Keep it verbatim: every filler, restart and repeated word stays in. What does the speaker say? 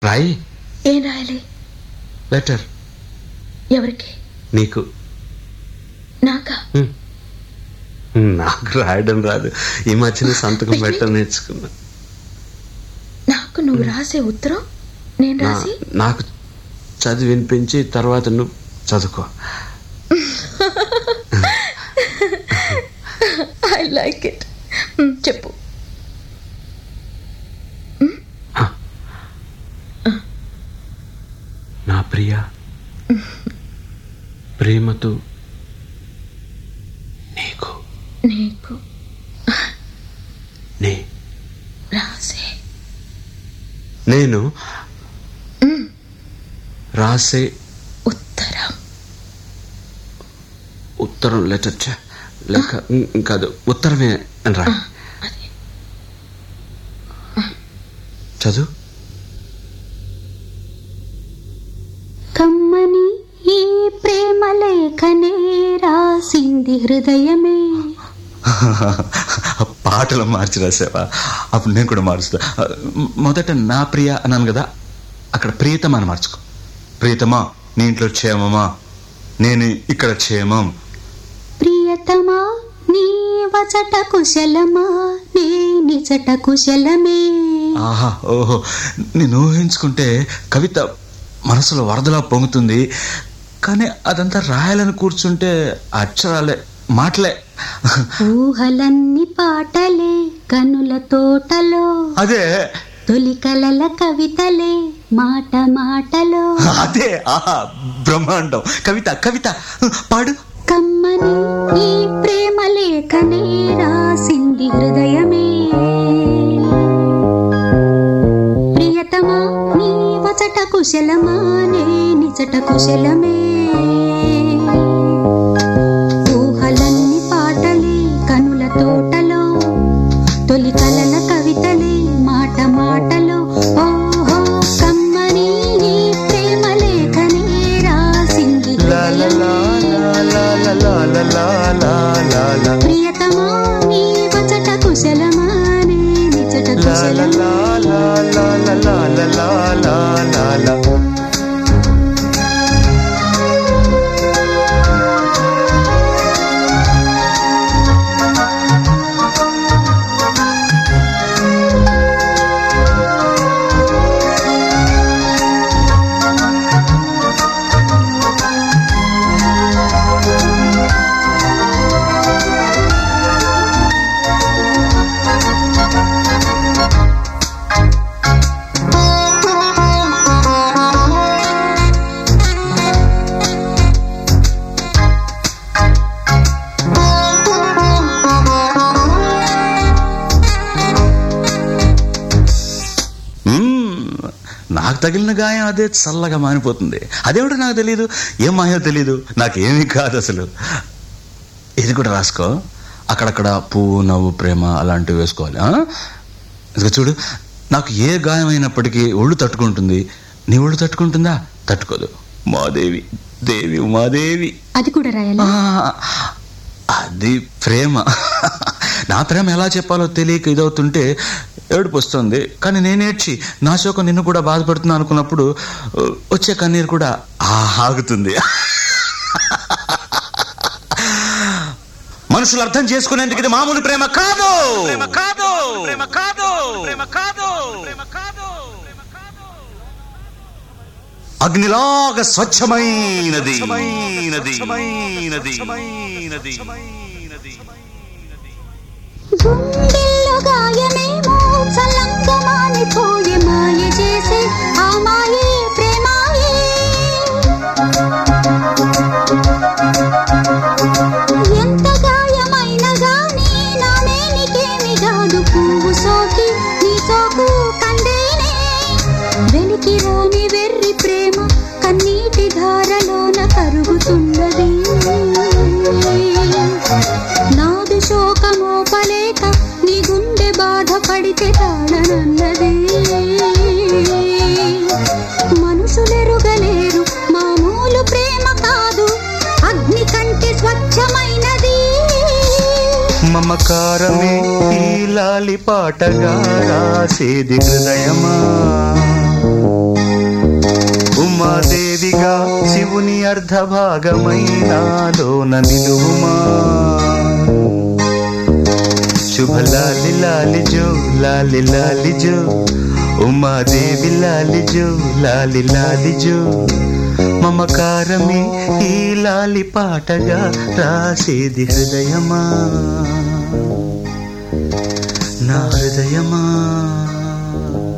రాయి. ఏం రాయాలి? లెటర్. ఎవరికి? నీకు. నాకా? నాకు రాయడం రాదు. ఈ మధ్యన సంతకం పెట్టడం నేర్చుకున్నా. నాకు నువ్వు రాసే ఉత్తరం నేను రాసి నాకు చదివి వినిపించి తర్వాత నువ్వు చదువుకో. I like it. చెప్పు. నా ప్రియ, ప్రేమతో నీకు నీకు నే రాసే నేను రాసే ఉత్తరం. ఉత్తరం లెటర్ లేక కాదు, ఉత్తరమే అని రా. చదువు. కమ్మని ఈ ప్రేమ లేఖనే రాసింది హృదయమే. పాటలు మార్చి రాసావా? అప్పుడు నేను కూడా మారుస్తా. మొదట నా ప్రియ అన్నాను కదా, అక్కడ ప్రియతమా అని మార్చుకో. ప్రియతమా, నీ ఇంట్లో క్షేమమా? నేను ఇక్కడ క్షేమం. ప్రియతమా, నీ వచట కుశలమా? నీ నిజట కుశలమే. ఆహా, ఓహో, నేను ఊహించుకుంటే కవిత మనసులో వరదలా పొంగుతుంది. కానీ అదంతా రాయాలని కూర్చుంటే అక్షరాలే, మాటలే. ఊహలన్నీ పాటలే కనుల తోటలో. అదే తొలి కలల కవితలే మాట మాటలో. అదే, ఆహా, బ్రహ్మాండం. కవిత కవిత పాడు. కమ్మని ఈ ప్రేమ లేఖనే రాసింది హృదయమే. ప్రియతమా, నీ వచట కుశలమా? నే నిజట కుశలమే. ఊహలన్నీ పాటలే కనుల తోటలో. తొలి కలల కవితలే మాట మాటలో. ఓహో, కమ్మని ఈ ప్రేమ లేఖనే రాసింది హృదయమే. ప్రియతమా, నీ వచట కుశలమా? నే నిజట కుశలమే. నాకు తగిలిన గాయం అదే చల్లగా మానిపోతుంది. అదేమిటో నాకు తెలియదు, ఏం మాయో తెలియదు, నాకేమీ కాదు అసలు. ఇది కూడా రాసుకో. అక్కడక్కడ పువ్వు, నవ్వు, ప్రేమ అలాంటివి వేసుకోవాలి. ఇదిగో చూడు, నాకు ఏ గాయం అయినప్పటికీ ఒళ్ళు తట్టుకుంటుంది. నీ ఒళ్ళు తట్టుకుంటుందా? తట్టుకోదు. మాదేవి, దేవి ఉమాదేవి. అది కూడా రాయాలా? అది ప్రేమ. నా ప్రేమ ఎలా చెప్పాలో తెలియక ఇదవుతుంటే ఏడుపు వస్తుంది. కానీ నేనేడ్చి నా శోకం నిన్ను కూడా బాధపడుతున్నా అనుకున్నప్పుడు వచ్చే కన్నీరు కూడా ఆగుతుంది. మనుషులు అర్థం చేసుకునేందుకు ఇది మామూలు ప్రేమ కాదు. అగ్నిలాగా స్వచ్ఛమైనది. గుండెల్లో గాయమేమో చల్లంగా మానిపోయే మాయ చేసే ఆ మాయే ప్రేమాయే. ఎంత గాయమైనా గానీ నానే నీకేమి కాదు. పువ్వు సోకి నీ సోకు కందేనే. వెలికి రాని వెర్రి ప్రేమ కన్నీటి ధారలోన కరుగుతున్నది. నాది శోకమోపలేక నీ గుండె బాధపడితే తాళనన్నది. మనుషులెరుగలేరు మామూలు ప్రేమ కాదు, అగ్ని కంటే స్వచ్ఛమైనది. మమకారమే ఈ లాలి పాటగా రాసేది హృదయమా. దేవుని అర్ధ భాగమైనాలోన నిలువుమా. శుభ లాలి లాలి జో లాలి లాలి జో ఉమాదేవి లాలి జో లాలి లాలి జో. మమకారమే ఈ లాలి పాటగా రాసేది హృదయమా నా హృదయమా.